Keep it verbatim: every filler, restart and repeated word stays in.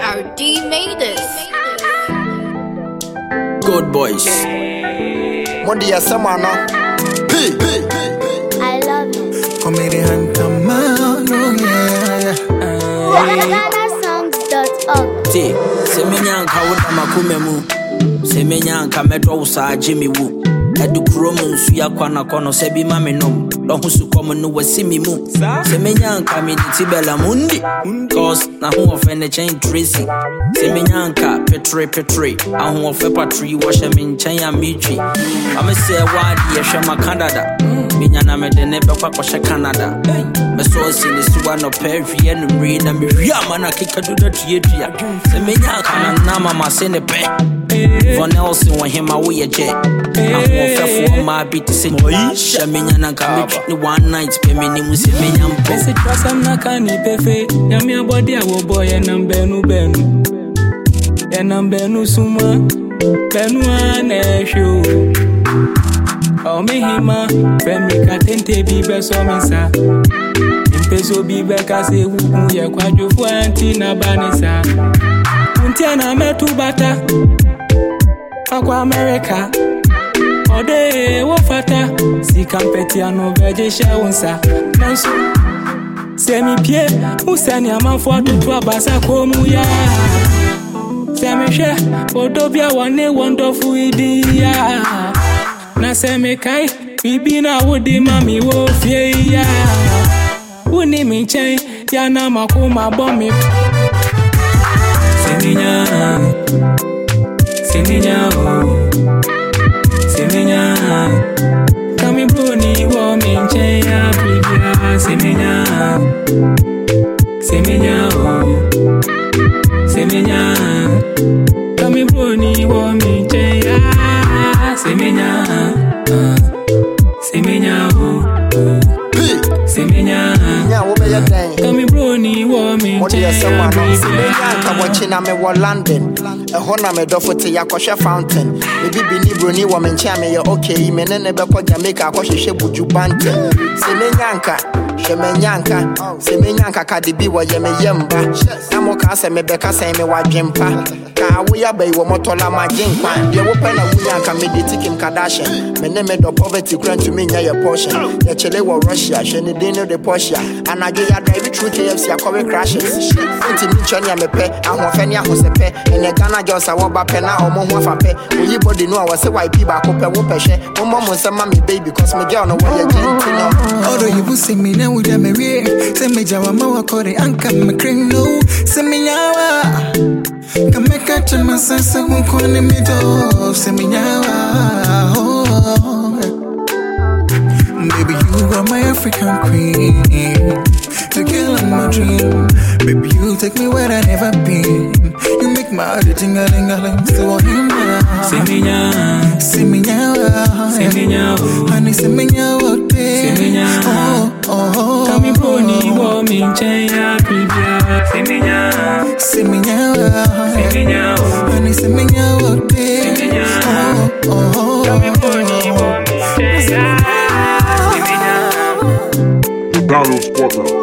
R D made this. Good boys. Monday someone no. Hey, hey, I love you. Come here and come on, oh yeah. Ghana songs dot org. T. Semenyanka wuda makumemu. Semenyanka metro usa Jimmy Woo. Edu kuromu nsu ya kwana kono sebi mame nom. Don't su komo no wasimi mu. Semenyanka mi tibela mundi. Cause na hu ofene chain Tracy. Semenyanka petre petre. Ahu ofe patri washe min chain ya michi. Ame se wadi ya shema Canada. Minya na me de nebe kwa kwa Canada. Me so si ni suwa no pevi ya numri na mi riyama na kika duda tuyetuya. Semenyanka na nama masene pe. Von Nelson wa hima uye je. Ahu ofe my beat to say Shaminya na kami ni one night pe me ni musi me nyampo. Ese trasam na kani pefe ya mi abodi awo boy ya nambenu benu ya nambenu suma benu ane show. O me hima femi katente bi beso misa impeso bi beka se wuku ye kwajofu anti na banisa untia na metu bata akwa America. Ode wo fata si kampeti ano veje shewunsa nanso semi pie usani amanfo atoto abasa komu ya semi hwe odobia wane wonderful idia na semi kai bibi na wodi mami wo fie ya uni mi chen ya na makoma bomi seminya seminya oh. Semenya, kami bruni wo minche ya pribia. Semenya, semenya oh. Semenya, kami bruni wo minche ya. Semenya, semenya oh. Semenya, yeah, what be your thing? kami bruni wo minche Monday ya someone no. Semenyanka pribia. watching na me wo London. Eho na me dofo te yakoshe fountain. Me bibi ni broni wo me ncha me ye okay. Me ne ne be ko Jamaica akohwehwe buju bante. Semenyanka, Semenyanka, Semenyanka kadibi wo ye me yemba. Na mo ka se me be ka se me wadwempa. Ka wo ya bai wo motola majinkwa. Ye wo pe na wuyanka me de Kim Kardashian. Me ne me do poverty grant to me nya your portion. Ye chele wo Russia, she ne dey no the Porsche. Anaje ya drive through K F C akowe crashes. Enti mi choni me pe, ahofe ni ahosepe. Ene Ghana girls a woba pe na omo ho afa pe. Oyi body no a se Y P ba ko pe wo pehwe. Omo mo se ma me baby cause me girl no wo ye gentle no. Although you will see me now with them, me send me jawa mawa kore anka me kringo. Send me nyawa. Come make a turn my sense of one corner me do. Send me nyawa. Baby, you are my African queen. The girl in my dream. Baby, you take me where I never been. You make my heart ting-a-ling-a-ling. So I'm now. Semenya, Semenya, semenya oh. honey, Semenya, what day? Semenya, oh, oh, kami bruni wo minche ya pribia. Semenya, Semenya, semenya oh. honey, Semenya, what day? Semenya, oh, oh, kami bruni wo minche ya. Semenya. Donald Porter.